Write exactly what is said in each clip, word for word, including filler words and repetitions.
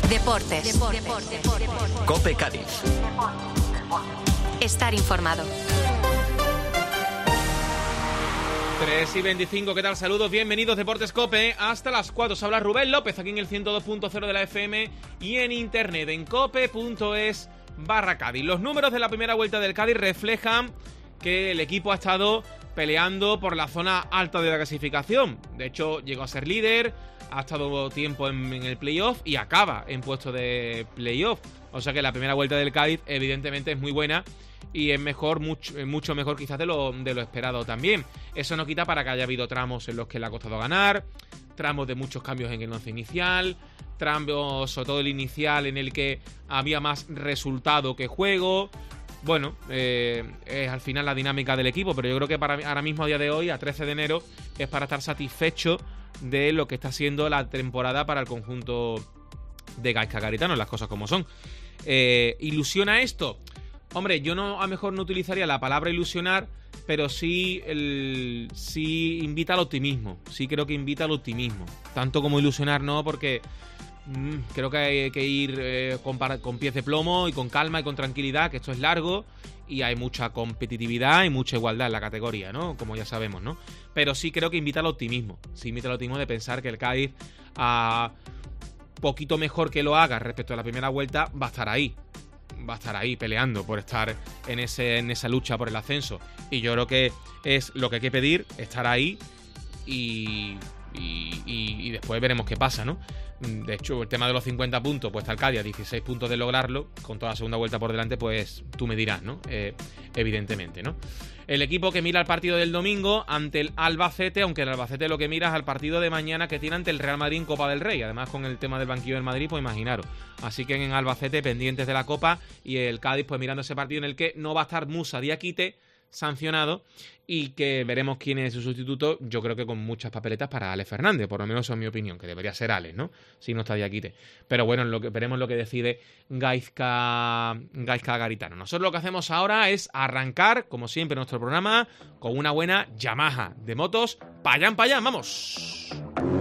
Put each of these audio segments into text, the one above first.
Deportes. Deportes. Deportes. Deportes. COPE Cádiz. Estar informado. tres y veinticinco, ¿qué tal? Saludos, bienvenidos Deportes COPE. Hasta las cuatro os habla Rubén López, aquí en el ciento dos punto cero de la F M y en internet en cope punto es barra Cádiz. Los números de la primera vuelta del Cádiz reflejan que el equipo ha estado peleando por la zona alta de la clasificación. De hecho, llegó a ser líder, ha estado tiempo en, en el playoff y acaba en puesto de playoff. O sea que la primera vuelta del Cádiz evidentemente es muy buena y es mejor, mucho, mucho mejor quizás de lo, de lo esperado también. Eso no quita para que haya habido tramos en los que le ha costado ganar, tramos de muchos cambios en el once inicial, tramos, sobre todo el inicial, en el que había más resultado que juego. Bueno, eh, es al final la dinámica del equipo, pero yo creo que para ahora mismo, a día de hoy, a trece de enero, es para estar satisfecho de lo que está siendo la temporada para el conjunto de Gaizka Garitano, las cosas como son. Eh, ¿Ilusiona esto? Hombre, yo no, a lo mejor no utilizaría la palabra ilusionar, pero sí, el, sí invita al optimismo. Sí creo que invita al optimismo. Tanto como ilusionar no, porque mmm, creo que hay que ir eh, con, con pies de plomo y con calma y con tranquilidad, que esto es largo y hay mucha competitividad y mucha igualdad en la categoría, ¿no? Como ya sabemos, ¿no? Pero sí creo que invita al optimismo. Sí invita al optimismo de pensar que el Cádiz, a poquito mejor que lo haga respecto a la primera vuelta, va a estar ahí. Va a estar ahí peleando por estar en, ese, en esa lucha por el ascenso. Y yo creo que es lo que hay que pedir, estar ahí y, y, y, y después veremos qué pasa, ¿no? De hecho, el tema de los cincuenta puntos, pues está el Cádiz a dieciséis puntos de lograrlo, con toda la segunda vuelta por delante, pues tú me dirás, ¿no? Eh, evidentemente, ¿no? El equipo que mira el partido del domingo ante el Albacete, aunque el Albacete lo que mira es al partido de mañana que tiene ante el Real Madrid en Copa del Rey. Además, con el tema del banquillo del Madrid, pues imaginaros. Así que en Albacete pendientes de la Copa y el Cádiz pues mirando ese partido en el que no va a estar Musa Diakite sancionado y que veremos quién es su sustituto. Yo creo que con muchas papeletas para Alex Fernández, por lo menos en mi opinión, que debería ser Alex, ¿no? Si no está Diakite. Pero bueno, lo que, veremos lo que decide Gaizka, Gaizka Garitano. Nosotros lo que hacemos ahora es arrancar, como siempre, nuestro programa con una buena Yamaha de motos. ¡Payán, payán! ¡Vamos!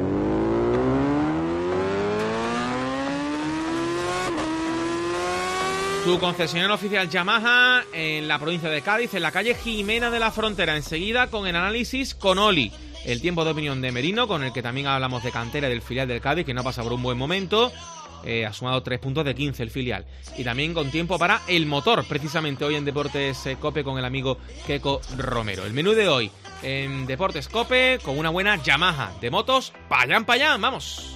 Su concesionario oficial Yamaha en la provincia de Cádiz, en la calle Jimena de la Frontera. Enseguida con el análisis con Oli, el tiempo de opinión de Merino, con el que también hablamos de cantera del filial del Cádiz, que no pasa por un buen momento. Eh, ha sumado tres puntos de quince el filial. Y también con tiempo para el motor, precisamente hoy en Deportes COPE con el amigo Keko Romero. El menú de hoy en Deportes COPE con una buena Yamaha de motos. ¡Payán, payán! ¡Vamos!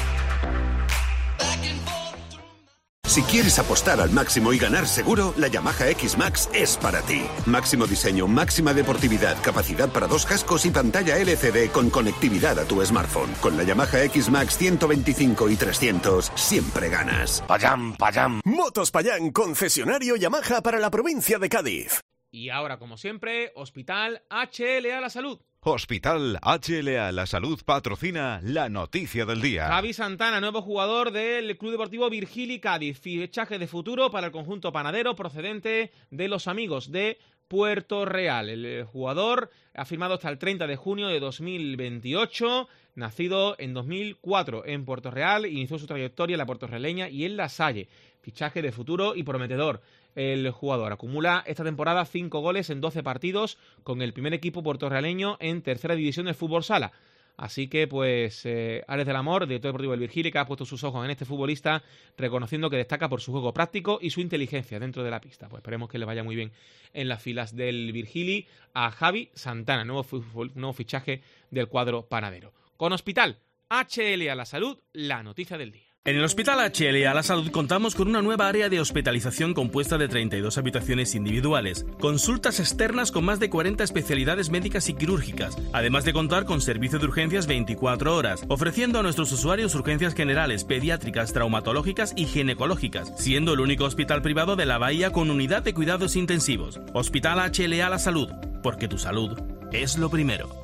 Si quieres apostar al máximo y ganar seguro, la Yamaha X-Max es para ti. Máximo diseño, máxima deportividad, capacidad para dos cascos y pantalla L C D con conectividad a tu smartphone. Con la Yamaha X-Max ciento veinticinco y trescientos, siempre ganas. Payán, payán. Motos Payán, concesionario Yamaha para la provincia de Cádiz. Y ahora, como siempre, Hospital H L A La Salud. Hospital H L A La Salud patrocina la noticia del día. Javi Santana, nuevo jugador del Club Deportivo Virgili Cádiz. Fichaje de futuro para el conjunto panadero procedente de los amigos de Puerto Real. El jugador ha firmado hasta el treinta de junio de dos mil veintiocho, nacido en dos mil cuatro en Puerto Real, inició su trayectoria en la puertorrialeña y en La Salle. Fichaje de futuro y prometedor. El jugador acumula esta temporada cinco goles en doce partidos con el primer equipo puertorrealeño en tercera división del fútbol sala. Así que, pues, eh, Alex del Amor, director deportivo del Virgili, que ha puesto sus ojos en este futbolista, reconociendo que destaca por su juego práctico y su inteligencia dentro de la pista. Pues esperemos que le vaya muy bien en las filas del Virgili a Javi Santana, nuevo, nuevo fichaje del cuadro panadero. Con Hospital H L A La Salud, la noticia del día. En el Hospital H L A La Salud contamos con una nueva área de hospitalización compuesta de treinta y dos habitaciones individuales, consultas externas con más de cuarenta especialidades médicas y quirúrgicas, además de contar con servicio de urgencias veinticuatro horas, ofreciendo a nuestros usuarios urgencias generales, pediátricas, traumatológicas y ginecológicas, siendo el único hospital privado de la Bahía con unidad de cuidados intensivos. Hospital H L A La Salud, porque tu salud es lo primero.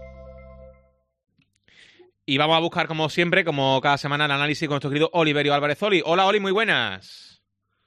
Y vamos a buscar, como siempre, como cada semana, el análisis con nuestro querido Oliverio Álvarez. Oli. Hola, Oli, muy buenas.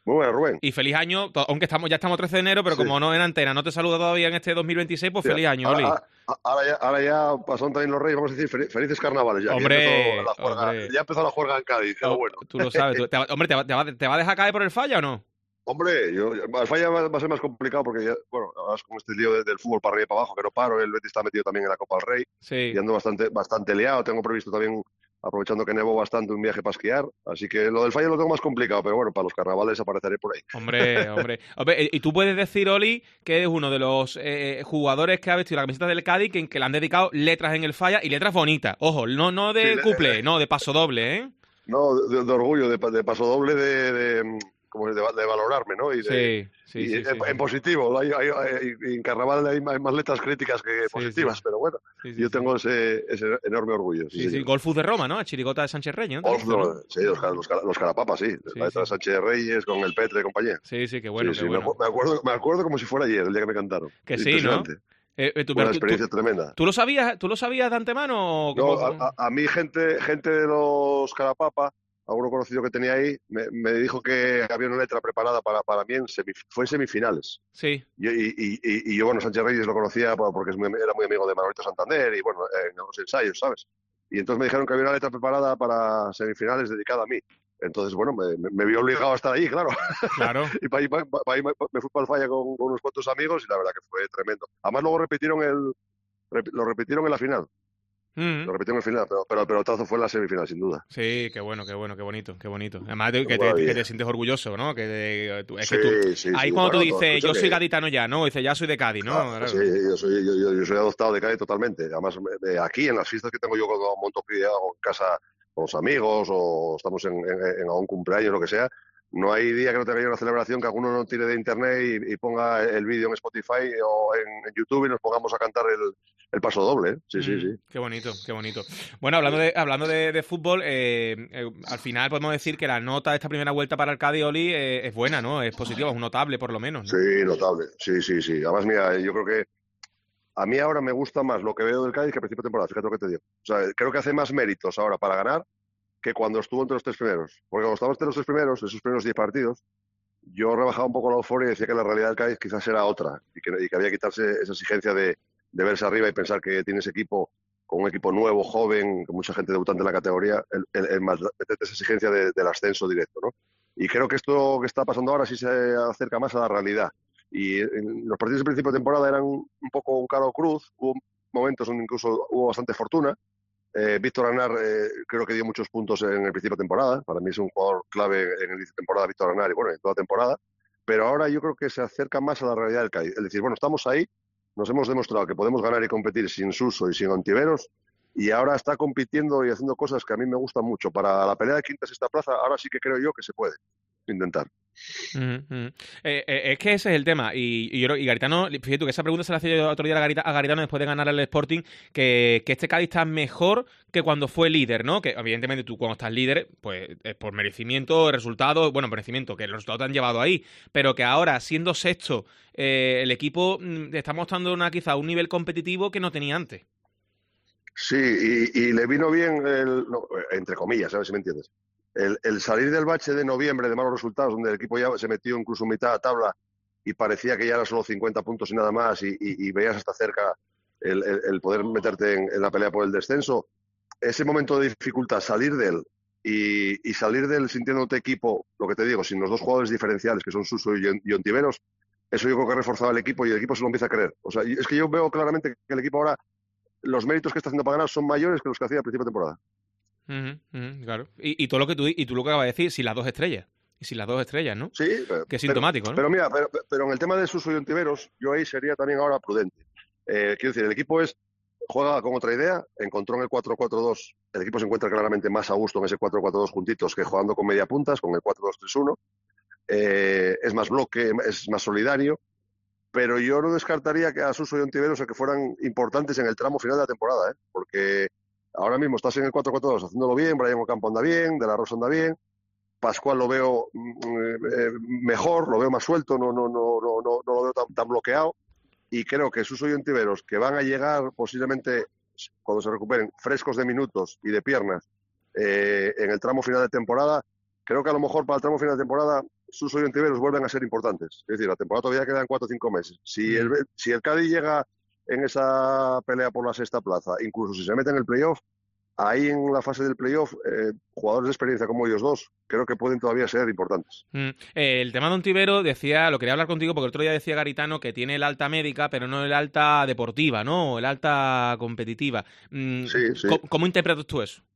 Muy buenas, Rubén. Y feliz año, aunque estamos ya estamos trece de enero, pero sí. como no en antena, no te saludo todavía en este dos mil veintiséis, pues sí, feliz año, Oli. Ahora, ahora, ya, ahora ya pasaron también los Reyes, vamos a decir felices carnavales ya. Hombre, ya empezó la juerga, hombre. Ya empezó la juerga en Cádiz, oh, bueno. Tú lo sabes. Tú, te va, hombre, ¿te va, te, va, ¿te va a dejar caer por el Falla o no? Hombre, yo, el Falla va, va a ser más complicado porque, ya, bueno, ahora es como este lío de, del fútbol para arriba y para abajo, que no paro, el Betis está metido también en la Copa del Rey, sí. y ando bastante, bastante liado, tengo previsto también, aprovechando que nevó bastante, un viaje para esquiar, así que lo del Falla lo tengo más complicado, pero bueno, para los carnavales apareceré por ahí. Hombre, hombre. hombre y tú puedes decir, Oli, que eres uno de los eh, jugadores que ha vestido la camiseta del Cádiz que, que le han dedicado letras en el Falla, y letras bonitas, ojo, no, no de sí, cuplé, no, de paso doble, ¿eh? No, de, de orgullo, de, de paso doble, de... de... como de, de valorarme, ¿no? Y de, sí, sí, y sí, en, sí, en sí. positivo, hay, hay, hay, en Carnaval hay más letras críticas que sí, positivas, sí. pero bueno, sí, sí, yo sí. tengo ese, ese enorme orgullo. Sí, sí, sí. Golfus de Roma, ¿no? Chirigota de Sánchez Reyes, ¿no? Golf, ¿no? Sí, los, los, los Carapapas, sí. sí, la letra sí. de Sánchez Reyes con el Petre y compañía. Sí, sí, qué bueno, sí, qué sí, bueno. Me acuerdo, me acuerdo como si fuera ayer, el día que me cantaron. Que sí, ¿no? Eh, tú, Una experiencia tú, tremenda. ¿tú lo sabías ¿Tú lo sabías de antemano? No, a, a, a mí gente, gente de los Carapapas, alguno conocido que tenía ahí, me, me dijo que había una letra preparada para, para mí en semif fue en semifinales. Sí. Y, y, y, y yo, bueno, Sánchez Reyes lo conocía porque es muy, era muy amigo de Manolito Santander y, bueno, en los ensayos, ¿sabes? Y entonces me dijeron que había una letra preparada para semifinales dedicada a mí. Entonces, bueno, me, me vi obligado a estar ahí, claro. Claro. y para ahí, para ahí me, me fui para el Falla con, con unos cuantos amigos y la verdad que fue tremendo. Además, luego repitieron el lo repitieron en la final. Mm. Lo repitieron en el final, pero, pero el pelotazo fue en la semifinal, sin duda. Sí, qué bueno, qué bueno, qué bonito, qué bonito. Además, que te, que te sientes orgulloso, ¿no? Que de, tú, es sí, que tú, sí, ahí sí. cuando bueno, tú dices, yo que... soy gaditano ya, ¿no? Dices, ya soy de Cádiz, ¿no? Ah, claro. Sí, yo soy, yo, yo, yo soy adoptado de Cádiz totalmente. Además, me, aquí, en las fiestas que tengo yo cuando monto en casa con los amigos o estamos en, en, en un cumpleaños, lo que sea, no hay día que no tenga yo una celebración que alguno no tire de internet y, y ponga el vídeo en Spotify o en, en YouTube y nos pongamos a cantar el, el paso doble, ¿eh? Sí, mm, sí, sí. Qué bonito, qué bonito. Bueno, hablando de hablando de, de fútbol, eh, eh, al final podemos decir que la nota de esta primera vuelta para el Cádiz, Oli, eh, es buena, ¿no? Es positiva, es un notable por lo menos, ¿no? Sí, notable. Sí, sí, sí. Además, mira, yo creo que a mí ahora me gusta más lo que veo del Cádiz que al principio de temporada, fíjate lo que te digo. O sea, creo que hace más méritos ahora para ganar que cuando estuvo entre los tres primeros. Porque cuando estábamos entre los tres primeros, esos primeros diez partidos, yo rebajaba un poco la euforia y decía que la realidad del Cádiz quizás era otra y que, y que había que quitarse esa exigencia de, de verse arriba y pensar que tienes equipo con un equipo nuevo, joven, con mucha gente debutante en la categoría, el, el, el más, esa exigencia de, del ascenso directo, ¿no? Y creo que esto que está pasando ahora sí se acerca más a la realidad. Y en los partidos de principio de temporada eran un poco un caro cruz, hubo momentos donde incluso hubo bastante fortuna. Eh, Víctor Anar eh, creo que dio muchos puntos en el principio de temporada. Para mí es un jugador clave en el inicio de temporada, Víctor Anar, y bueno, en toda temporada. Pero ahora yo creo que se acerca más a la realidad del Cádiz. Es decir, bueno, estamos ahí, nos hemos demostrado que podemos ganar y competir sin Suso y sin Ontiveros, y ahora está compitiendo y haciendo cosas que a mí me gustan mucho. Para la pelea de quinta sexta plaza, ahora sí que creo yo que se puede intentar. Uh-huh, uh-huh. Eh, eh, es que ese es el tema y, y, y Garitano, fíjate tú que esa pregunta se la hacía yo otro día a, Garita, a Garitano después de ganar al Sporting, que, que este Cádiz está mejor que cuando fue líder, ¿no? Que evidentemente tú cuando estás líder pues es por merecimiento, resultado, bueno, merecimiento, que los resultados te han llevado ahí, pero que ahora siendo sexto eh, el equipo mm, está mostrando una, quizá un nivel competitivo que no tenía antes. Sí, y, y le vino bien el, no, entre comillas, a ver si me entiendes. El, el salir del bache de noviembre de malos resultados, donde el equipo ya se metió incluso en mitad de tabla y parecía que ya era solo cincuenta puntos y nada más, y, y, y veías hasta cerca el, el, el poder meterte en, en la pelea por el descenso, ese momento de dificultad, salir de él y, y salir de él sintiéndote equipo, lo que te digo, sin los dos jugadores diferenciales que son Suso y, y Ontiveros, eso yo creo que ha reforzado el equipo y el equipo se lo empieza a creer. O sea, es que yo veo claramente que el equipo ahora, los méritos que está haciendo para ganar son mayores que los que hacía al principio de temporada. Uh-huh, uh-huh, claro. Y, y todo lo que tú y tú lo que acabas de decir, si las dos estrellas. Y si las dos estrellas, ¿no? Sí, pero, que es sintomático, pero, ¿no? Pero mira, pero, pero en el tema de Suso y Ontiveros, yo ahí sería también ahora prudente. Eh, quiero decir, el equipo es juega con otra idea, encontró en el cuatro cuatro dos, el equipo se encuentra claramente más a gusto en ese cuatro cuatro dos juntitos que jugando con media puntas, con el cuatro dos tres uno. Eh, es más bloque, es más solidario, pero yo no descartaría que a Suso y Ontiveros que fueran importantes en el tramo final de la temporada, ¿eh? Porque ahora mismo estás en el cuatro cuatro dos haciéndolo bien, Brian Ocampo anda bien, De la Rosa anda bien, Pascual lo veo eh, mejor, lo veo más suelto, no, no, no, no, no, no lo veo tan, tan bloqueado, y creo que Suso y Ontiveros, que van a llegar posiblemente cuando se recuperen frescos de minutos y de piernas eh, en el tramo final de temporada, creo que a lo mejor para el tramo final de temporada Suso y Ontiveros vuelven a ser importantes. Es decir, la temporada todavía quedan cuatro o cinco meses. Si el, si el Cádiz llega en esa pelea por la sexta plaza, incluso si se mete en el playoff, ahí en la fase del playoff, eh, jugadores de experiencia como ellos dos, creo que pueden todavía ser importantes. Mm. Eh, el tema de Ontiveros, decía, lo quería hablar contigo porque el otro día decía Garitano que tiene el alta médica, pero no el alta deportiva, ¿no? El alta competitiva. Mm, sí, sí. ¿Cómo, ¿Cómo interpretas tú eso?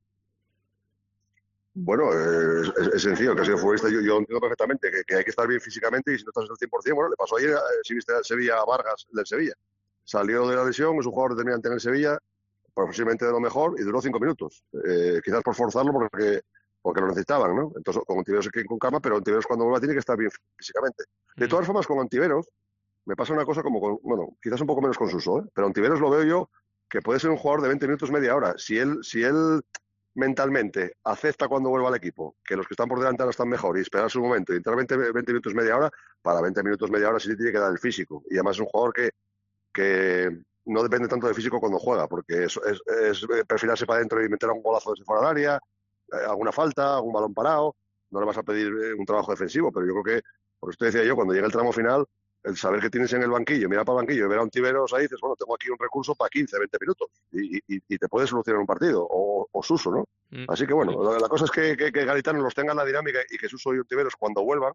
Bueno, eh, es, es sencillo, que ha sido futbolista, yo, yo entiendo perfectamente que, que hay que estar bien físicamente y si no estás al cien por ciento, bueno, le pasó ayer, eh, si viste a Sevilla a Vargas del Sevilla. Salió de la lesión, es un jugador determinante en el Sevilla, posiblemente de lo mejor, y duró cinco minutos. Eh, quizás por forzarlo porque, porque lo necesitaban, ¿no? Entonces, con Ontiveros hay que ir con calma, pero Ontiveros cuando vuelva tiene que estar bien físicamente. De todas formas, con Ontiveros me pasa una cosa como con, bueno, quizás un poco menos con Suso, ¿eh? Pero Ontiveros lo veo yo que puede ser un jugador de veinte minutos, media hora. Si él, si él mentalmente acepta cuando vuelva al equipo que los que están por delante ahora están mejor y esperar su momento y entrar veinte, veinte minutos, media hora, para veinte minutos, media hora sí tiene que dar el físico. Y además es un jugador que, que no depende tanto de físico cuando juega, porque es, es, es perfilarse para adentro y meter un golazo desde fuera del área, eh, alguna falta, algún balón parado. No le vas a pedir eh, un trabajo defensivo, pero yo creo que, por eso te decía yo, cuando llega el tramo final, el saber que tienes en el banquillo, mira para el banquillo y ver a Ontiveros ahí, dices, bueno, tengo aquí un recurso para quince, veinte minutos y, y, y te puedes solucionar un partido, o, o Suso, ¿no? Mm. Así que bueno, la, la cosa es que, que, que Garitano los tenga en la dinámica y que Suso y Ontiveros cuando vuelvan,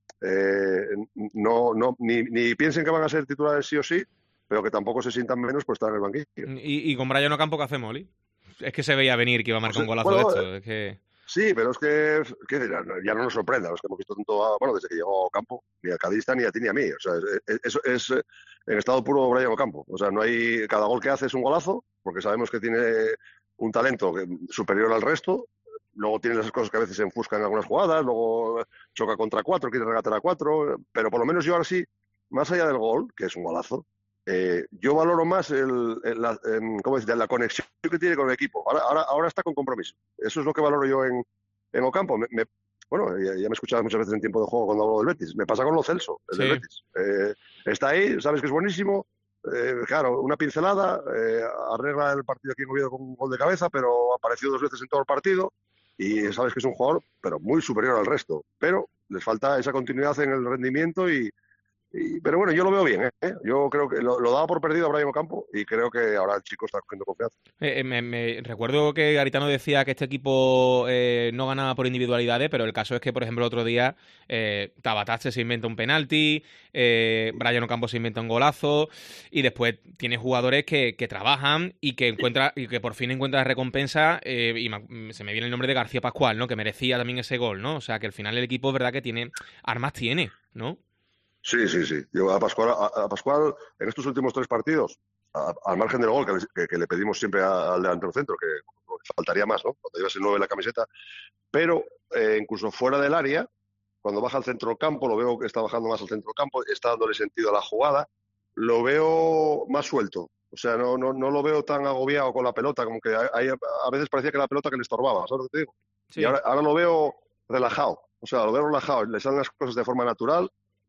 eh, no, no, ni, ni piensen que van a ser titulares sí o sí, pero que tampoco se sientan menos por estar en el banquillo. ¿Y, y con Brian Ocampo qué hacemos, Oli? Es que se veía venir que iba a marcar pues, un golazo bueno, de esto. Es que... Sí, pero es que, que ya no nos sorprenda, los que hemos visto tanto, a, bueno, desde que llegó Ocampo, ni al cadista, ni a ti, ni a mí. O sea, es, es, es en estado puro Brian Ocampo. O sea, no hay, cada gol que hace es un golazo, porque sabemos que tiene un talento superior al resto. Luego tiene esas cosas que a veces se enfuscan en algunas jugadas, luego choca contra cuatro, quiere regatear a cuatro, pero por lo menos yo ahora sí, más allá del gol, que es un golazo, Eh, yo valoro más el, el, la, en, ¿cómo decir? La conexión que tiene con el equipo. Ahora, ahora, ahora está con compromiso. Eso es lo que valoro yo en, en Ocampo. Me, me, bueno, ya, ya me he escuchado muchas veces en tiempo de juego cuando hablo del Betis. Me pasa con Lo Celso, el sí. del Betis. Eh, está ahí, sabes que es buenísimo. Eh, claro, una pincelada, eh, arregla el partido aquí en Oviedo con un gol de cabeza, pero apareció dos veces en todo el partido. Y sabes que es un jugador, pero muy superior al resto. Pero les falta esa continuidad en el rendimiento y Y, pero bueno, yo lo veo bien, ¿eh? Yo creo que lo, lo daba por perdido a Brian Ocampo y creo que ahora el chico está cogiendo confianza. Eh, me, me recuerdo que Garitano decía que este equipo eh, no ganaba por individualidades, pero el caso es que, por ejemplo, el otro día eh, Tabatache se inventa un penalti, eh, Brian Ocampo se inventa un golazo y después tiene jugadores que, que trabajan y que encuentra y que por fin encuentra recompensa eh, y me, se me viene el nombre de García Pascual, ¿no? Que merecía también ese gol, ¿no? O sea, que al final el equipo es verdad que tiene armas tiene, ¿no? Sí, sí, sí. Yo a Pascual, a, a Pascual en estos últimos tres partidos, a, al margen del gol que le, que, que le pedimos siempre a, al delantero centro, que, que faltaría más, ¿no? Cuando llevas el nueve en la camiseta, pero eh, incluso fuera del área, cuando baja al centro del campo, lo veo que está bajando más al centro del campo, está dándole sentido a la jugada, lo veo más suelto. O sea, no, no, no lo veo tan agobiado con la pelota, como que hay, a veces parecía que la pelota que le estorbaba, ¿sabes lo que te digo? Sí. Y ahora, ahora lo veo relajado, o sea, lo veo relajado, le salen las cosas de forma natural.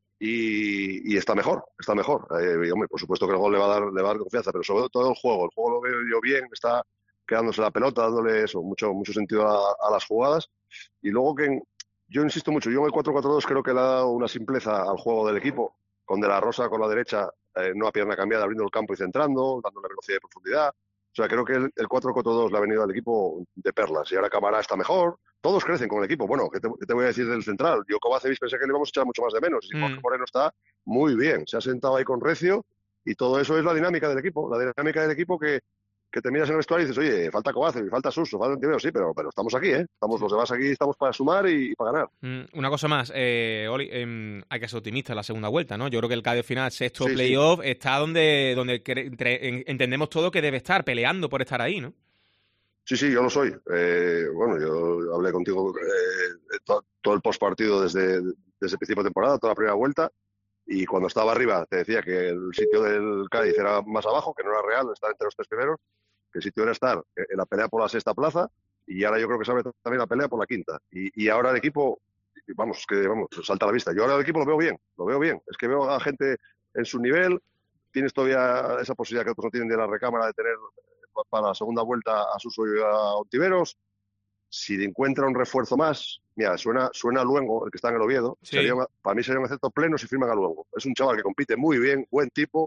Y, y está mejor, está mejor. Eh, y, hombre, por supuesto que el gol le va a dar, le va a dar confianza, pero sobre todo el juego. El juego lo veo yo bien, está quedándose la pelota, dándole eso, mucho, mucho sentido a, a las jugadas. Y luego que, yo insisto mucho, yo en el cuatro cuatro dos creo que le ha dado una simpleza al juego del equipo, con De la Rosa con la derecha, eh, no a pierna cambiada, abriendo el campo y centrando, dándole velocidad y profundidad. O sea, creo que el, el cuatro cuatro dos le ha venido al equipo de perlas. Y ahora Camará está mejor. Todos crecen con el equipo. Bueno, ¿qué te, qué te voy a decir del central? Yo Kovacevic pensé que le íbamos a echar mucho más de menos. Y Jorge mm. Moreno está muy bien. Se ha sentado ahí con recio y todo eso es la dinámica del equipo. La dinámica del equipo que, que te miras en el vestuario y dices, oye, falta Kovacevic, falta Suso, falta Ontiveros, sí, pero, pero estamos aquí, ¿eh? Estamos los demás aquí, estamos para sumar y, y para ganar. Mm, una cosa más, eh, Oli, eh, hay que ser optimista en la segunda vuelta, ¿no? Yo creo que el Cádiz final, sexto sí, playoff, sí. está donde, donde entre, entendemos todo que debe estar, peleando por estar ahí, ¿no? Sí, sí, yo lo soy. Eh, bueno, yo hablé contigo eh, to, todo el postpartido desde, desde el principio de temporada, toda la primera vuelta, y cuando estaba arriba te decía que el sitio del Cádiz era más abajo, que no era real, estar entre los tres primeros, que el sitio era estar en la pelea por la sexta plaza, y ahora yo creo que se abre también la pelea por la quinta. Y, y ahora el equipo, vamos, que vamos, salta a la vista. Yo ahora el equipo lo veo bien, lo veo bien. Es que veo a gente en su nivel, tienes todavía esa posibilidad que otros no tienen de la recámara de tener para la segunda vuelta a Suso y a Ontiveros. si encuentra un refuerzo más, mira, suena, suena a Luengo, el que está en el Oviedo, Sí. sería un- para mí sería un acierto pleno si firman a Luengo. Es un chaval que compite muy bien, buen tipo,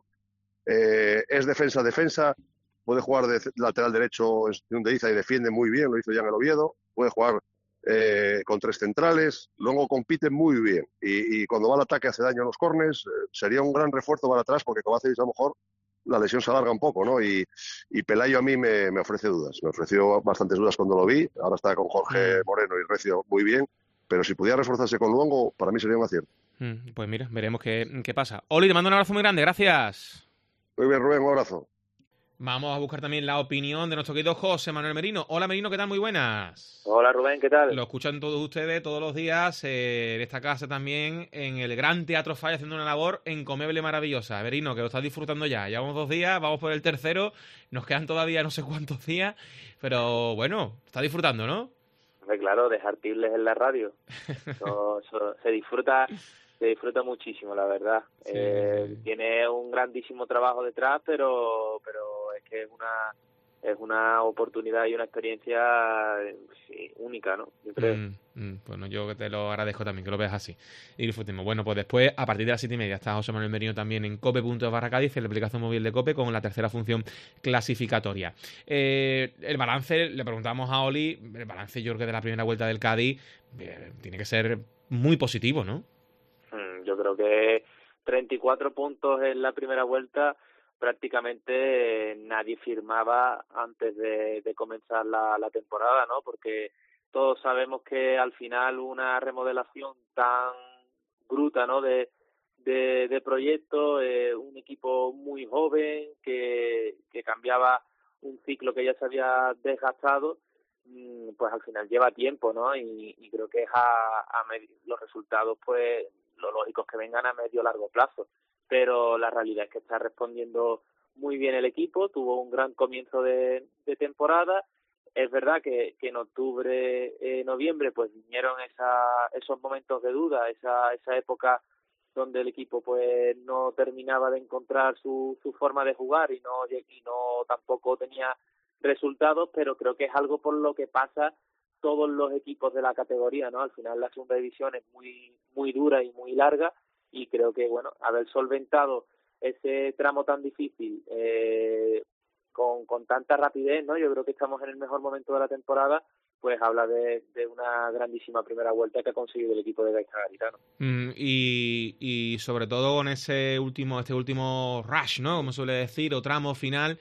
eh, es defensa-defensa, puede jugar de c- lateral derecho en de Iza y defiende muy bien, lo hizo ya en el Oviedo, puede jugar eh, con tres centrales, luego compite muy bien y, y cuando va al ataque hace daño en los córners, eh, sería un gran refuerzo para atrás porque Kovacevic a lo mejor la lesión se alarga un poco, ¿no? Y, y Pelayo a mí me, me ofrece dudas, me ofreció bastantes dudas cuando lo vi, ahora está con Jorge Mm. Moreno y Recio muy bien, pero si pudiera reforzarse con Luengo, para mí sería un acierto. Mm, Pues mira, veremos qué, qué pasa. Oli, te mando un abrazo muy grande, gracias. Muy bien, Rubén, un abrazo. Vamos a buscar también la opinión de nuestro querido José Manuel Merino. Hola Merino, ¿qué tal? Muy buenas. Hola Rubén, ¿qué tal? Lo escuchan todos ustedes todos los días eh, en esta casa también, en el Gran Teatro Falla, haciendo una labor encomiable y maravillosa. Merino, que lo estás disfrutando ya. Llevamos dos días, vamos por el tercero, nos quedan todavía no sé cuántos días, pero bueno, está disfrutando, ¿no? Hombre, claro, dejar tibles en la radio. Eso- eso se disfruta se disfruta muchísimo, la verdad. Sí, Eh, sí, sí. Tiene un grandísimo trabajo detrás, pero pero es que es una es una oportunidad y una experiencia eh, sí, única, ¿no? Yo creo. Mm, mm, bueno, yo que te lo agradezco también, que lo veas así. Y disfrutemos. Bueno, pues después, a partir de las siete y media, está José Manuel Merino también en cope punto es barra Cádiz, en la aplicación móvil de Cope, con la tercera función clasificatoria. Eh, el balance, le preguntamos a Oli, el balance yo creo que de la primera vuelta del Cádiz eh, tiene que ser muy positivo, ¿no? Mm, Yo creo que treinta y cuatro puntos en la primera vuelta prácticamente eh, nadie firmaba antes de, de comenzar la, la temporada, ¿no? Porque todos sabemos que al final una remodelación tan bruta, ¿no? De, de, de proyecto, eh, un equipo muy joven que, que cambiaba un ciclo que ya se había desgastado, mm, pues al final lleva tiempo, ¿no? Y, y creo que es a, a medio, los resultados, pues lo lógico es que vengan a medio largo plazo, pero la realidad es que está respondiendo muy bien el equipo, tuvo un gran comienzo de, de temporada. Es verdad que, que en octubre, eh, noviembre, pues vinieron esa, esos momentos de duda, esa, esa época donde el equipo pues no terminaba de encontrar su, su forma de jugar y no y no tampoco tenía resultados, pero creo que es algo por lo que pasa todos los equipos de la categoría, ¿no? Al final la segunda división es muy muy dura y muy larga y creo que, bueno, haber solventado ese tramo tan difícil eh, con, con tanta rapidez, ¿no? Yo creo que estamos en el mejor momento de la temporada, pues habla de, de una grandísima primera vuelta que ha conseguido el equipo de Gaisca Garitano. Mm, y, y sobre todo con ese último, este último rush, ¿no? Como suele decir, o tramo final,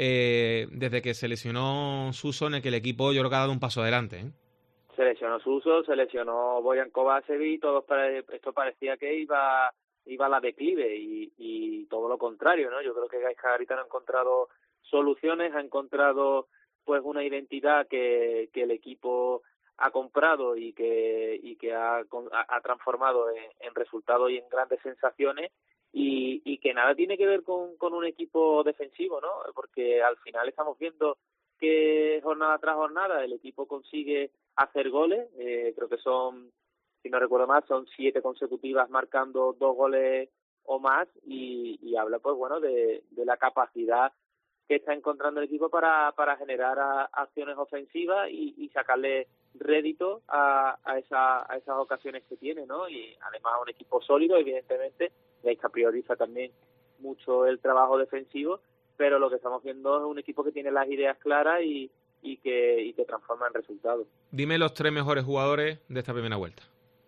eh, desde que se lesionó Suso, en el que el equipo yo creo que ha dado un paso adelante, ¿eh? Se lesionó Suso, se lesionó Bojan Kovacevic, todo pare, esto parecía que iba iba a la declive y, y todo lo contrario, ¿no? Yo creo que Gaisca Garitano ha encontrado soluciones, ha encontrado pues una identidad que, que el equipo ha comprado y que y que ha, ha transformado en, en resultados y en grandes sensaciones y, y que nada tiene que ver con, con un equipo defensivo, ¿no? Porque al final estamos viendo que jornada tras jornada el equipo consigue hacer goles, eh, creo que son, si no recuerdo mal, son siete consecutivas marcando dos goles o más y, y habla pues bueno de, de la capacidad que está encontrando el equipo para, para generar a, acciones ofensivas y, y sacarle rédito a, a, esa, a esas ocasiones que tiene, ¿no? Y además un equipo sólido, evidentemente, Gaisca prioriza también mucho el trabajo defensivo, pero lo que estamos viendo es un equipo que tiene las ideas claras y, y, que, y que transforma en resultados. Dime los tres mejores jugadores de esta primera vuelta.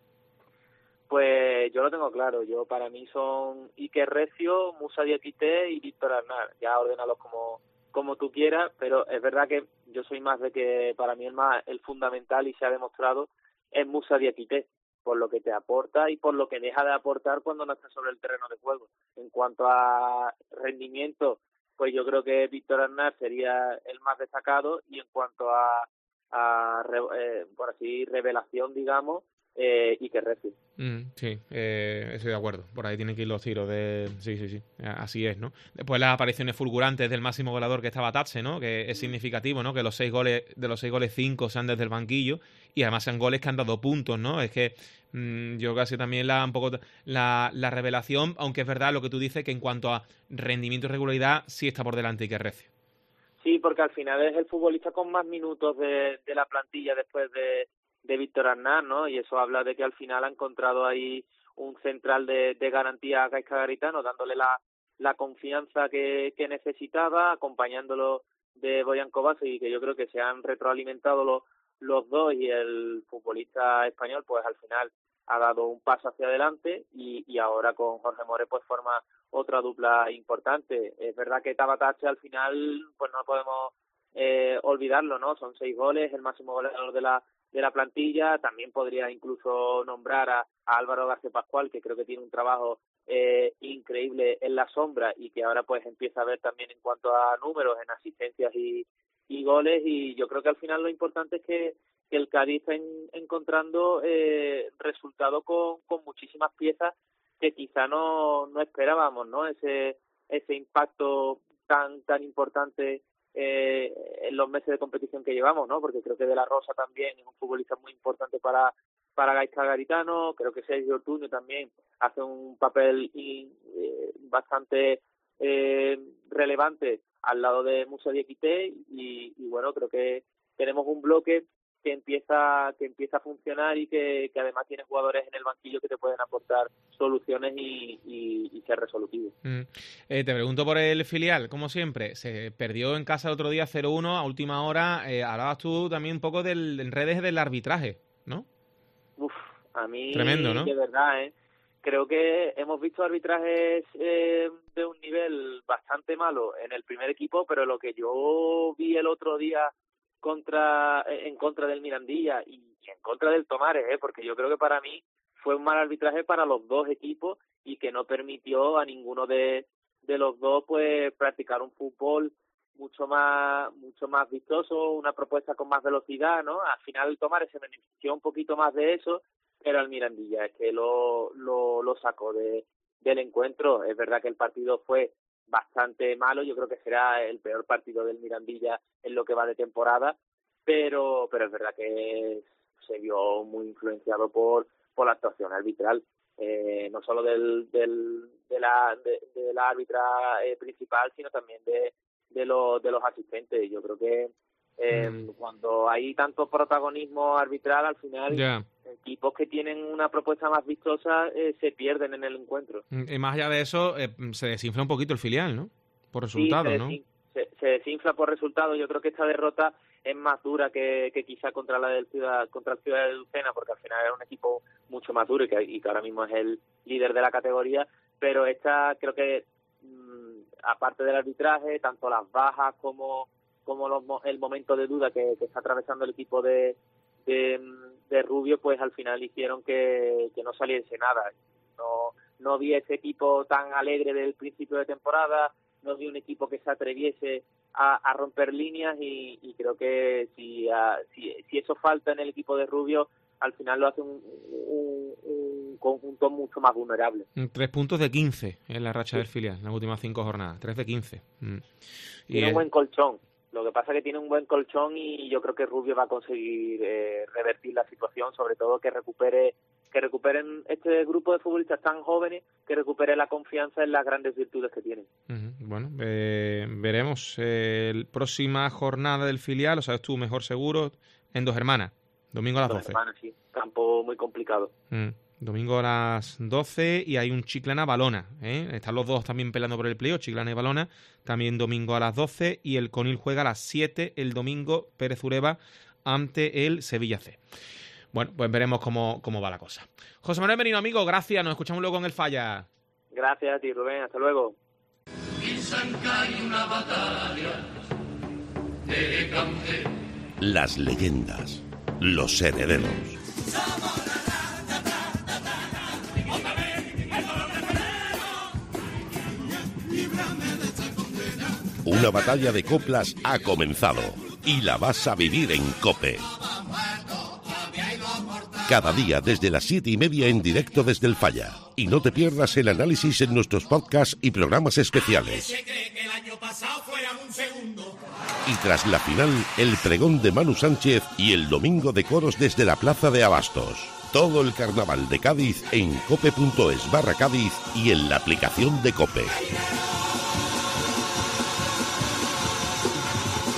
Pues yo lo tengo claro, yo para mí son Iker Recio, Musa Diakité y Víctor Arnal, ya ordénalos como como tú quieras, pero es verdad que yo soy más de que para mí el más el fundamental y se ha demostrado es Musa Diakité, por lo que te aporta y por lo que deja de aportar cuando no está sobre el terreno de juego. En cuanto a rendimiento, pues yo creo que Víctor Arnal sería el más destacado y en cuanto a, a eh, por así revelación, digamos, eh, Iker Recio. Mm, sí, eh, estoy de acuerdo. Por ahí tienen que ir los tiros de... Sí, sí, sí. Así es, ¿no? Después las apariciones fulgurantes del máximo goleador que estaba Tatse, ¿no? Que es significativo, ¿no? Que los seis goles, de los seis goles, cinco sean desde el banquillo y además sean goles que han dado puntos, ¿no? Es que mmm, yo casi también la un poco la, la revelación, aunque es verdad lo que tú dices, que en cuanto a rendimiento y regularidad sí está por delante Iker Recio. Sí, porque al final es el futbolista con más minutos de, de la plantilla después de, de Víctor Arnaz, ¿no? Y eso habla de que al final ha encontrado ahí un central de, de garantía a Gaizka Garitano, dándole la, la confianza que, que necesitaba, acompañándolo de Bojan Kovacic, y que yo creo que se han retroalimentado los, los dos, y el futbolista español pues al final ha dado un paso hacia adelante, y, y ahora con Jorge More pues forma otra dupla importante. Es verdad que Tabatache al final pues no podemos eh, olvidarlo, ¿no? Son seis goles, el máximo goleador de la de la plantilla. También podría incluso nombrar a, a Álvaro García Pascual, que creo que tiene un trabajo eh, increíble en la sombra, y que ahora pues empieza a ver también en cuanto a números, en asistencias y, y goles. Y yo creo que al final lo importante es que, que el Cádiz está en, encontrando eh, resultados con, con muchísimas piezas que quizá no, no esperábamos, ¿no? Ese ese impacto tan tan importante eh, en los meses de competición que llevamos, ¿no? Porque creo que De la Rosa también es un futbolista muy importante para para Gaizka Garitano. Creo que Sergio Ortuño también hace un papel y, eh, bastante eh, relevante al lado de Moussa Diakité, y, y bueno, creo que tenemos un bloque que empieza que empieza a funcionar, y que, que además tiene jugadores en el banquillo que te pueden aportar soluciones y, y, y ser resolutivos. Mm. Eh, te pregunto por el filial, como siempre, se perdió en casa el otro día cero uno a última hora. Eh, hablabas tú también un poco del, en redes del arbitraje, ¿no? Uf, a mí tremendo, ¿no? De verdad, ¿eh? Creo que hemos visto arbitrajes eh, de un nivel bastante malo en el primer equipo, pero lo que yo vi el otro día contra en contra del Mirandilla y en contra del Tomares, ¿eh? Porque yo creo que para mí fue un mal arbitraje para los dos equipos, y que no permitió a ninguno de, de los dos pues practicar un fútbol mucho más mucho más vistoso, una propuesta con más velocidad, ¿no? Al final el Tomares se benefició un poquito más de eso, pero el Mirandilla es que lo lo, lo sacó de del encuentro. Es verdad que el partido fue bastante malo, yo creo que será el peor partido del Mirandilla en lo que va de temporada, pero pero es verdad que se vio muy influenciado por por la actuación arbitral, eh, no solo del del de la de, de la árbitra eh, principal, sino también de de los de los asistentes. Yo creo que eh, mm. cuando hay tanto protagonismo arbitral, al final yeah. equipos que tienen una propuesta más vistosa eh, se pierden en el encuentro. Y más allá de eso, eh, se desinfla un poquito el filial, ¿no? Por resultados, sí, ¿no? Desin- se, se desinfla por resultados. Yo creo que esta derrota es más dura que, que quizá contra la del Ciudad, contra el Ciudad de Lucena, porque al final era un equipo mucho más duro y que, y que ahora mismo es el líder de la categoría. Pero esta creo que mmm, aparte del arbitraje, tanto las bajas como como los, el momento de duda que, que está atravesando el equipo de, de, de Rubio, pues al final hicieron que, que no saliese nada. No, no vi ese equipo tan alegre del principio de temporada, no vi un equipo que se atreviese a, a romper líneas, y, y creo que si, a, si si eso falta en el equipo de Rubio, al final lo hace un, un, un conjunto mucho más vulnerable. Tres puntos de quince en la racha sí. del filial, en las últimas cinco jornadas. Tres de quince. Mm. Y tiene un buen colchón. Lo que pasa es que tiene un buen colchón, y yo creo que Rubio va a conseguir eh, revertir la situación, sobre todo que recupere que recuperen este grupo de futbolistas tan jóvenes, que recupere la confianza en las grandes virtudes que tienen. Uh-huh. Bueno, eh, veremos eh, la próxima jornada del filial, o sabes tú mejor seguro, en Dos Hermanas, domingo a las Dos doce. Hermanas, sí, campo muy complicado. Mm. Domingo a las doce, y hay un Chiclana-Balona, ¿eh? Están los dos también peleando por el playoff, Chiclana y Balona, también domingo a las doce, y el Conil juega a las siete el domingo, Pérez Ureba ante el Sevilla C. Bueno, pues veremos cómo, cómo va la cosa. José Manuel Merino, amigo, gracias, nos escuchamos luego en el Falla. Gracias a ti, Rubén, hasta luego. Las leyendas, los herederos. Una batalla de coplas ha comenzado y la vas a vivir en COPE. Cada día desde las siete y media en directo desde el Falla. Y no te pierdas el análisis en nuestros podcasts y programas especiales. Y tras la final, el pregón de Manu Sánchez y el domingo de coros desde la Plaza de Abastos. Todo el carnaval de Cádiz en cope.es barra Cádiz y en la aplicación de COPE.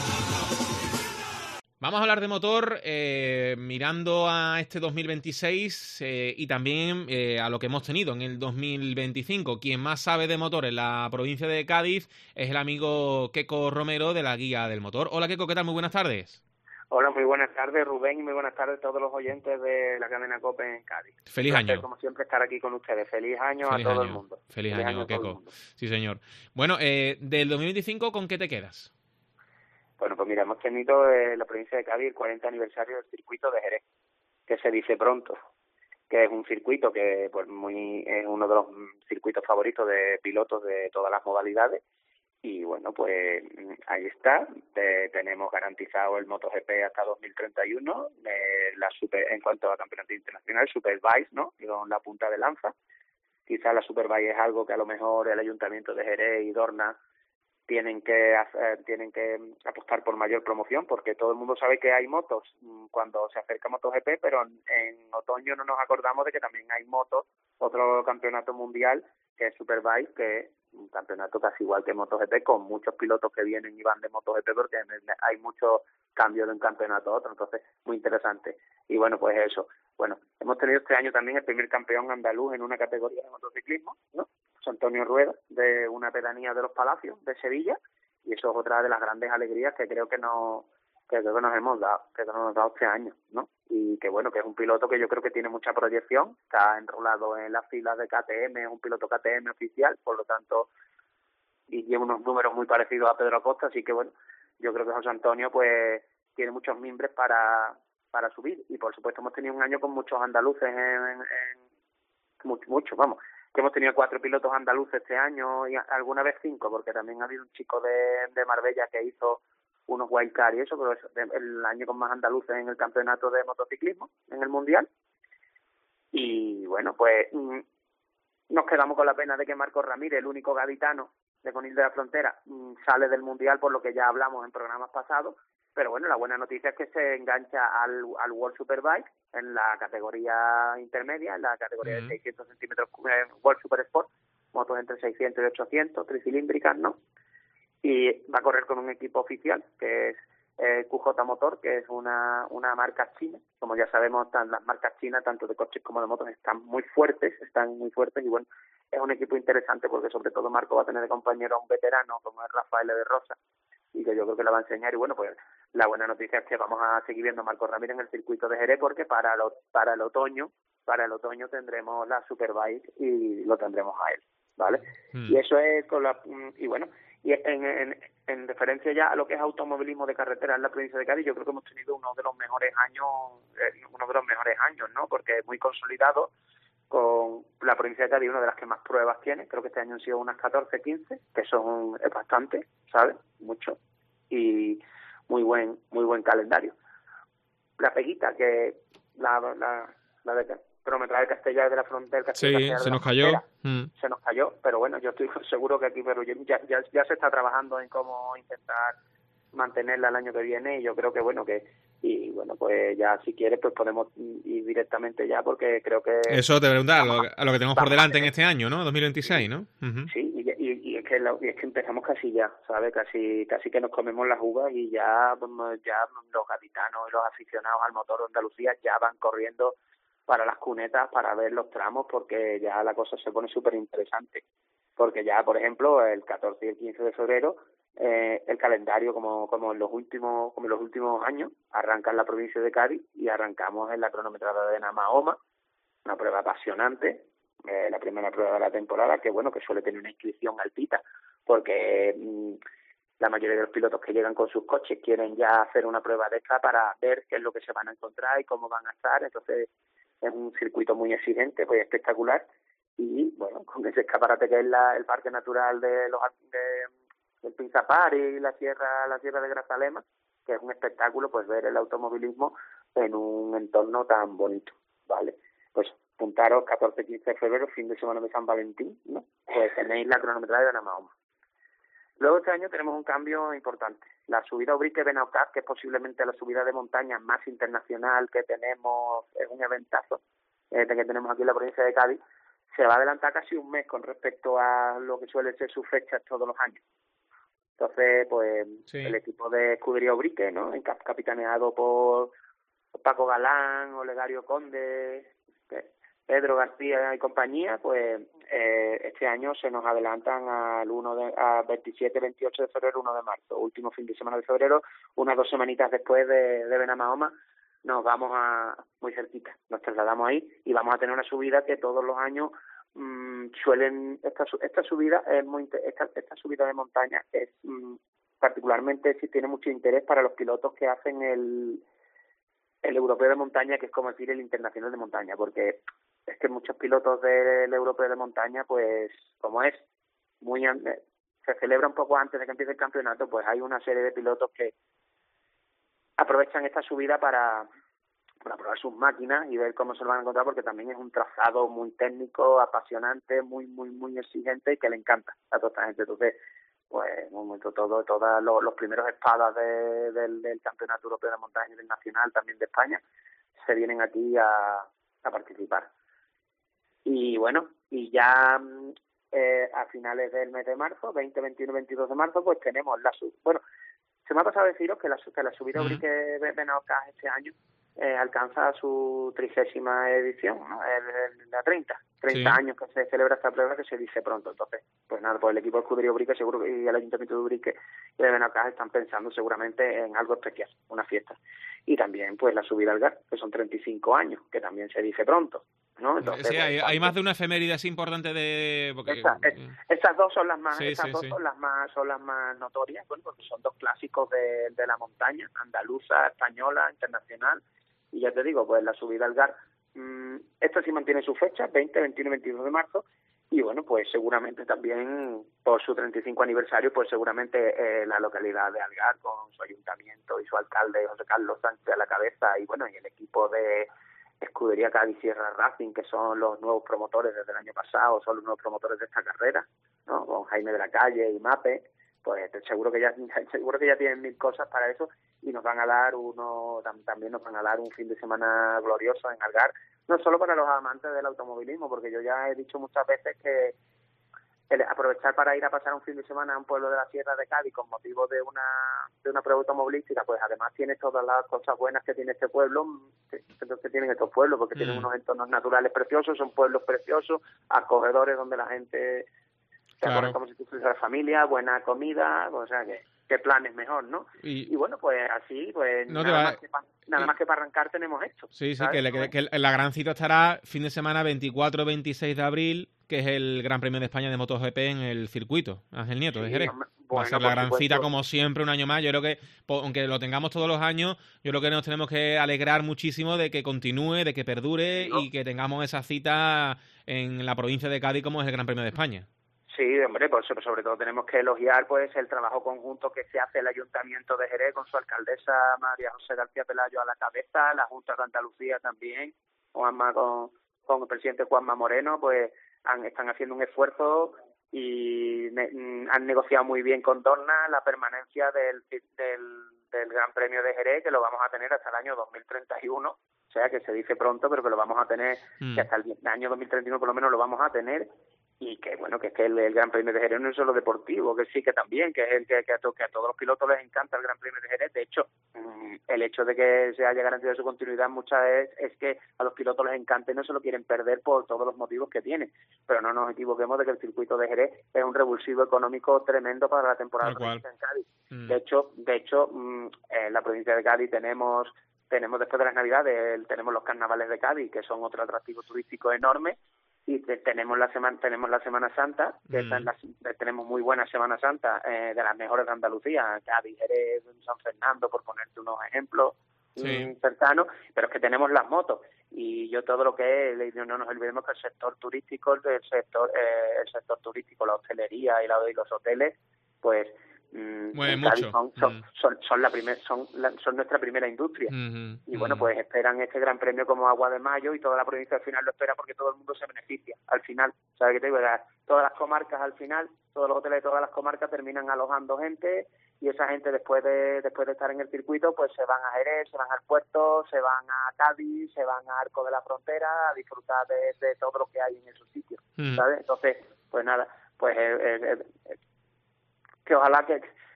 Vamos a hablar de motor eh, mirando a este dos mil veintiséis eh, y también eh, a lo que hemos tenido en el dos mil veinticinco. Quien más sabe de motor en la provincia de Cádiz es el amigo Keko Romero de la Guía del Motor. Hola Keko, ¿qué tal? Muy buenas tardes. Hola, muy buenas tardes Rubén y muy buenas tardes a todos los oyentes de la cadena COPE en Cádiz. Feliz Placer, año. Como siempre, estar aquí con ustedes. Feliz año Feliz a todo año. el mundo. Feliz, Feliz año, año Keko. Sí, señor. Bueno, eh, del dos mil veinticinco, ¿con qué te quedas? Bueno, pues mira, hemos tenido en la provincia de Cádiz el cuarenta aniversario del circuito de Jerez, que se dice pronto, que es un circuito que pues muy es uno de los circuitos favoritos de pilotos de todas las modalidades. Y bueno, pues ahí está, Te, tenemos garantizado el MotoGP hasta dos mil treinta y uno, eh, la super, en cuanto a campeonato internacional, Superbike, ¿no? Con la punta de lanza. Quizás la Superbike es algo que a lo mejor el Ayuntamiento de Jerez y Dorna tienen que hacer, tienen que apostar por mayor promoción, porque todo el mundo sabe que hay motos cuando se acerca MotoGP, pero en, en otoño no nos acordamos de que también hay motos, otro campeonato mundial que es Superbike, que es un campeonato casi igual que MotoGP, con muchos pilotos que vienen y van de MotoGP, porque hay muchos cambios de un campeonato a otro, entonces muy interesante. Y bueno, pues eso. Bueno, hemos tenido este año también el primer campeón andaluz en una categoría de motociclismo, ¿no? José Antonio Rueda, de una pedanía de Los Palacios, de Sevilla, y eso es otra de las grandes alegrías que creo que nos, que creo que nos hemos dado, que nos hemos dado este año, ¿no? Y que bueno, que es un piloto que yo creo que tiene mucha proyección, está enrolado en las filas de K T M, es un piloto K T M oficial, por lo tanto, y lleva unos números muy parecidos a Pedro Acosta, así que bueno, yo creo que José Antonio pues tiene muchos mimbres para, para subir, y por supuesto hemos tenido un año con muchos andaluces en, en, en mucho, mucho, vamos, que hemos tenido cuatro pilotos andaluces este año y alguna vez cinco, porque también ha habido un chico de, de Marbella que hizo unos wildcard y eso, pero es el año con más andaluces en el campeonato de motociclismo, en el Mundial. Y bueno, pues nos quedamos con la pena de que Marcos Ramírez, el único gaditano de Conil de la Frontera, sale del Mundial, por lo que ya hablamos en programas pasados, pero bueno, la buena noticia es que se engancha al, al World Superbike en la categoría intermedia, en la categoría uh-huh. de seiscientos centímetros eh, World Super Sport, motos entre seiscientos y ochocientos, tricilíndricas, ¿no? Y va a correr con un equipo oficial, que es eh, Q J Motor, que es una, una marca china. Como ya sabemos, tan, las marcas chinas, tanto de coches como de motos, están muy fuertes, están muy fuertes, y bueno, es un equipo interesante porque sobre todo Marco va a tener de compañero a un veterano como es Rafael de Rosa, y que yo creo que le va a enseñar. Y bueno, pues la buena noticia es que vamos a seguir viendo a Marcos Ramírez en el circuito de Jerez, porque para, lo, para el otoño para el otoño tendremos la Superbike y lo tendremos a él, ¿vale? Mm. Y eso es con la... Y bueno, y en, en, en referencia ya a lo que es automovilismo de carretera en la provincia de Cádiz, yo creo que hemos tenido uno de los mejores años, eh, uno de los mejores años, ¿no? Porque es muy consolidado, con la provincia de Cádiz, una de las que más pruebas tiene. Creo que este año han sido unas catorce, quince, que son es bastante, ¿sabes? Mucho. Y muy buen muy buen calendario. La peguita, que la, la, la de cronometrar de Castellar de la Frontera. Sí, se nos cayó. Mm. Se nos cayó, pero bueno, yo estoy seguro que aquí pero ya, ya, ya se está trabajando en cómo intentar mantenerla el año que viene, y yo creo que bueno, que y bueno, pues ya si quieres pues podemos ir directamente ya, porque creo que... Eso te preguntaba, a lo, a lo que tenemos por delante en este año, ¿no? dos mil veintiséis, ¿no? Uh-huh. Sí, y, y, y, es que la, y es que empezamos casi ya, ¿sabes? Casi casi que nos comemos las uvas, y ya, ya los gaditanos y los aficionados al motor de Andalucía ya van corriendo para las cunetas para ver los tramos, porque ya la cosa se pone súper interesante. Porque ya, por ejemplo, el catorce y el quince de febrero, eh, el calendario, como como en los últimos como en los últimos años, arranca en la provincia de Cádiz y arrancamos en la cronometrada de Namahoma, una prueba apasionante, eh, la primera prueba de la temporada, que bueno, que suele tener una inscripción altita, porque mmm, la mayoría de los pilotos que llegan con sus coches quieren ya hacer una prueba de esta para ver qué es lo que se van a encontrar y cómo van a estar. Entonces es un circuito muy exigente, muy espectacular, y bueno, con ese escaparate que es la, el Parque Natural de los de, del Pinzapar y la Sierra la Sierra de Grazalema, que es un espectáculo, pues ver el automovilismo en un entorno tan bonito, ¿vale? Pues apuntaros catorce quince de febrero, fin de semana de San Valentín, ¿no? Pues tenéis la cronometrada de Namahoma. Luego este año tenemos un cambio importante. La subida Ubrique Benaucat, que es posiblemente la subida de montaña más internacional que tenemos, es un eventazo eh, que tenemos aquí en la provincia de Cádiz, se va a adelantar casi un mes con respecto a lo que suele ser sus fechas todos los años. Entonces, pues Sí. el equipo de Escudería Ubrique, ¿no? En cap- capitaneado por Paco Galán, Olegario Conde, Pedro García y compañía, pues eh, este año se nos adelantan al uno de, a veintisiete, veintiocho de febrero, uno de marzo, último fin de semana de febrero, unas dos semanitas después de, de Benamahoma, nos vamos a muy cerquita, nos trasladamos ahí y vamos a tener una subida que todos los años mmm, suelen, esta, esta subida es muy, esta, esta subida de montaña es mmm, particularmente si tiene mucho interés para los pilotos que hacen el el europeo de montaña, que es como decir el internacional de montaña, porque es que muchos pilotos del europeo de montaña, pues como es muy se celebra un poco antes de que empiece el campeonato, pues hay una serie de pilotos que aprovechan esta subida para, para probar sus máquinas y ver cómo se lo van a encontrar, porque también es un trazado muy técnico, apasionante, muy muy muy exigente y que le encanta a toda esta gente. Entonces, pues un momento todo, todos los, los primeros espadas de, del, del Campeonato Europeo de Montaña y del Nacional también de España se vienen aquí a, a participar. Y bueno, y ya eh, a finales del mes de marzo, veinte, veintiuno, veintidós de marzo, pues tenemos la sub... Bueno, se me ha pasado a deciros que la, que la subida Ubrique de Benaucas este año eh, alcanza su trigésima edición, ¿no? el, el, la treinta, treinta sí. años que se celebra esta prueba, que se dice pronto. Entonces, pues nada, pues el equipo de Escudería Ubrique seguro y el Ayuntamiento de Ubrique y de Benaucas están pensando seguramente en algo especial, una fiesta. Y también pues la subida al Gar, que son treinta y cinco años, que también se dice pronto, ¿no? Entonces, sí, pues, hay, hay más de una efeméride así importante de... Porque... Esa, es, esas dos son las más, sí, esas sí, dos sí. son las más, son las más notorias, bueno, porque son dos clásicos de, de la montaña, andaluza, española, internacional. Y ya te digo, pues la subida al Gar, mmm, esto sí mantiene su fecha, veinte, veintiuno y veintidós de marzo, y bueno, pues seguramente también por su treinta y cinco aniversario, pues seguramente eh, la localidad de Algar, con su ayuntamiento y su alcalde José Carlos Sánchez a la cabeza, y bueno, y el equipo de Escudería Cádiz Sierra Racing, que son los nuevos promotores desde el año pasado, son los nuevos promotores de esta carrera, ¿no? Con Jaime de la Calle y Mape, pues seguro que ya seguro que ya tienen mil cosas para eso y nos van a dar uno también nos van a dar un fin de semana glorioso en Algar, no solo para los amantes del automovilismo, porque yo ya he dicho muchas veces que el aprovechar para ir a pasar un fin de semana a un pueblo de la Sierra de Cádiz con motivo de una de una prueba automovilística, pues además tiene todas las cosas buenas que tiene este pueblo, que, que tienen estos pueblos, porque mm. tienen unos entornos naturales preciosos, son pueblos preciosos, acogedores donde la gente se claro. acuerda como si tú fueras familia, buena comida, o sea que qué plan es mejor, ¿no? Y, y bueno, pues así, pues no nada, va... más que pa, nada y... más que para arrancar tenemos esto. Sí, sí, que, le, que, que la gran cita estará fin de semana veinticuatro veintiséis de abril, que es el Gran Premio de España de MotoGP en el circuito Ángel Nieto sí, de Jerez. Bueno, va a ser la gran supuesto. cita como siempre un año más. Yo creo que, aunque lo tengamos todos los años, yo creo que nos tenemos que alegrar muchísimo de que continúe, de que perdure ¿no? y que tengamos esa cita en la provincia de Cádiz como es el Gran Premio de España. Sí, hombre, pues sobre todo tenemos que elogiar pues el trabajo conjunto que se hace el Ayuntamiento de Jerez con su alcaldesa María José García Pelayo a la cabeza, la Junta de Andalucía también, Juanma, con, con el presidente Juanma Moreno, pues han, están haciendo un esfuerzo y ne, han negociado muy bien con Dorna la permanencia del, del, del Gran Premio de Jerez, que lo vamos a tener hasta el año dos mil treinta y uno, o sea que se dice pronto, pero que lo vamos a tener, mm. que hasta el año dos mil treinta y uno por lo menos lo vamos a tener. Y que bueno, que es que el, el Gran Premio de Jerez no es solo deportivo, que sí que también, que es el que, que, a, to, que a todos los pilotos les encanta el Gran Premio de Jerez. De hecho, mmm, el hecho de que se haya garantizado su continuidad muchas veces es que a los pilotos les encanta y no se lo quieren perder por todos los motivos que tienen. Pero no nos equivoquemos de que el circuito de Jerez es un revulsivo económico tremendo para la temporada en Cádiz. Mm. De hecho, de hecho mmm, en la provincia de Cádiz tenemos tenemos después de las Navidades, tenemos los carnavales de Cádiz, que son otro atractivo turístico enorme. Y te, tenemos la semana tenemos la Semana Santa, que mm. la, tenemos muy buena Semana Santa, eh, de las mejores de Andalucía, Cádiz, Jerez, San Fernando, por ponerte unos ejemplos sí. mm, cercanos, pero es que tenemos las motos y yo todo lo que es, no nos olvidemos que el sector turístico, el sector eh, el sector turístico, la hostelería y, la, y los hoteles, pues Mueve mucho. Son, son, mm. son, son, la primer, son, la, son nuestra primera industria. Mm-hmm. Y bueno, pues esperan este gran premio como agua de mayo y toda la provincia al final lo espera porque todo el mundo se beneficia. Al final, ¿sabes qué te digo? Todas las comarcas al final, todos los hoteles de todas las comarcas terminan alojando gente y esa gente después de después de estar en el circuito pues se van a Jerez, se van al puerto, se van a Cádiz, se van a Arco de la Frontera a disfrutar de, de todo lo que hay en esos sitios. Mm. ¿Sabes? Entonces, pues nada, pues... Eh, eh, eh, que ojalá que,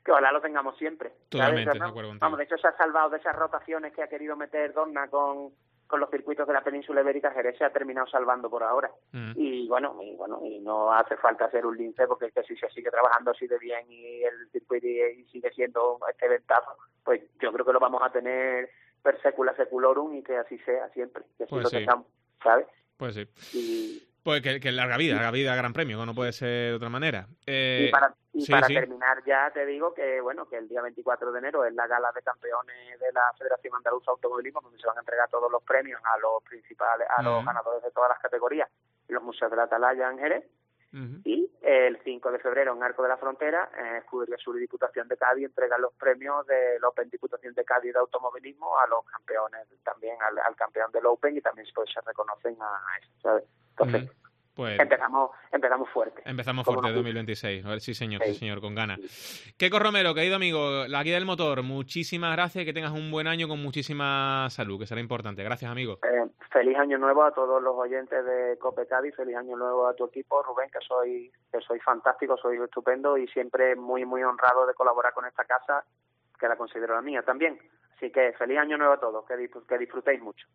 que ojalá lo tengamos siempre. Totalmente, ¿sabes? de acuerdo contigo. Vamos, de hecho se ha salvado de esas rotaciones que ha querido meter Dorna con, con los circuitos de la península ibérica. Jerez se ha terminado salvando por ahora. Mm. Y bueno, y bueno, y no hace falta hacer un lince, porque es que si se sigue trabajando así de bien y el circuito y sigue siendo este ventazo, pues yo creo que lo vamos a tener per secula seculorum y que así sea siempre, que así pues lo sí. tengamos, ¿sabes? Pues sí. Y, Pues que, que larga vida, larga vida, gran premio, que no puede ser de otra manera. Eh, y para, y sí, para sí. terminar ya te digo que bueno que el día veinticuatro de enero es la gala de campeones de la Federación Andaluza de Automovilismo, donde se van a entregar todos los premios a los principales, a los uh-huh. ganadores de todas las categorías, los museos de la Atalaya en Jerez. Uh-huh. Y el cinco de febrero en Arco de la Frontera, en Escudería Sur y Diputación de Cádiz, entregan los premios del Open Diputación de Cádiz de Automovilismo a los campeones, también al, al campeón del Open, y también pues, se reconocen a eso, ¿sabes? Entonces, uh-huh. Pues empezamos empezamos fuerte. Empezamos fuerte dos mil veintiséis. A ver, sí, señor, sí, sí señor, con ganas. Sí. Keco Romero, querido amigo, la guía del motor, muchísimas gracias y que tengas un buen año con muchísima salud, que será importante. Gracias, amigo. Eh, feliz año nuevo a todos los oyentes de Cope Cádiz, feliz año nuevo a tu equipo, Rubén, que soy que soy fantástico, soy estupendo y siempre muy, muy honrado de colaborar con esta casa, que la considero la mía también. Así que feliz año nuevo a todos, que, disfr- que disfrutéis mucho.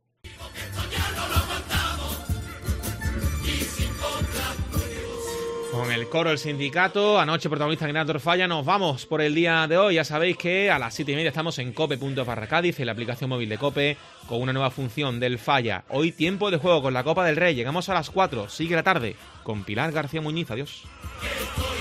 Con el coro del sindicato, anoche protagonista Ignator Falla, nos vamos por el día de hoy. Ya sabéis que a las siete y media estamos en cope punto barra Cádiz, en la aplicación móvil de Cope, con una nueva función del Falla. Hoy tiempo de juego con la Copa del Rey. Llegamos a las cuatro, sigue la tarde, con Pilar García Muñiz. Adiós.